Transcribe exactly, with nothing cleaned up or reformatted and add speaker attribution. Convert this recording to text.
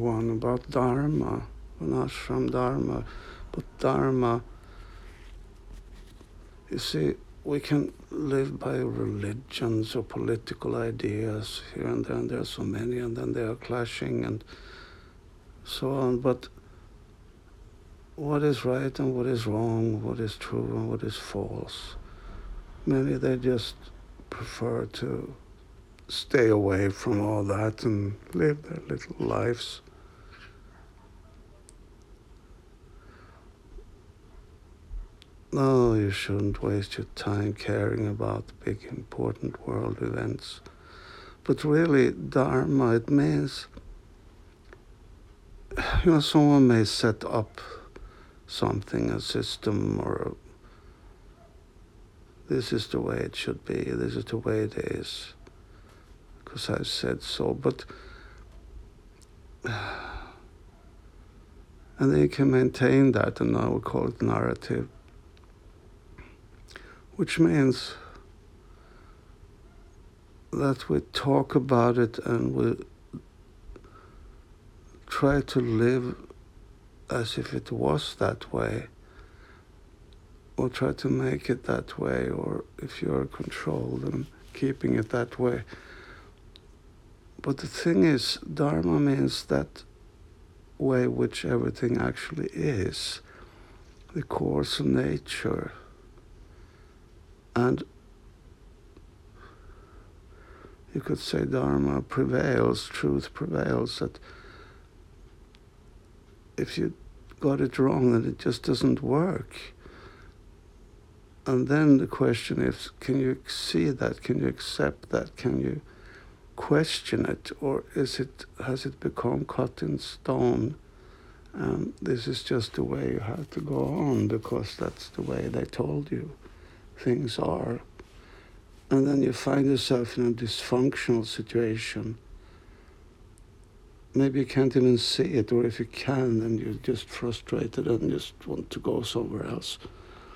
Speaker 1: one about Dharma, Varnashram Dharma. But Dharma, you see, we can live by religions or political ideas here and there, and there are so many, and then they are clashing and so on. But what is right and what is wrong, what is true and what is false, many, they just prefer to stay away from all that and live their little lives. No, you shouldn't waste your time caring about big important world events. But really, Dharma, it means, you know, someone may set up something, a system, or a, this is the way it should be, this is the way it is, because I said so. But and then you can maintain that, and I would call it narrative, which means that we talk about it and we try to live as if it was that way, or try to make it that way, or if you're controlled and keeping it that way. But the thing is, Dharma means that way which everything actually is, the course of nature. And you could say Dharma prevails, truth prevails, that if you got it wrong, then it just doesn't work. And then the question is, can you see that? Can you accept that? Can you question it? Or is it, has it become cut in stone? And this is just the way you have to go on, because that's the way they told you things are. And then you find yourself in a dysfunctional situation. Maybe you can't even see it, or if you can, then you're just frustrated and just want to go somewhere else.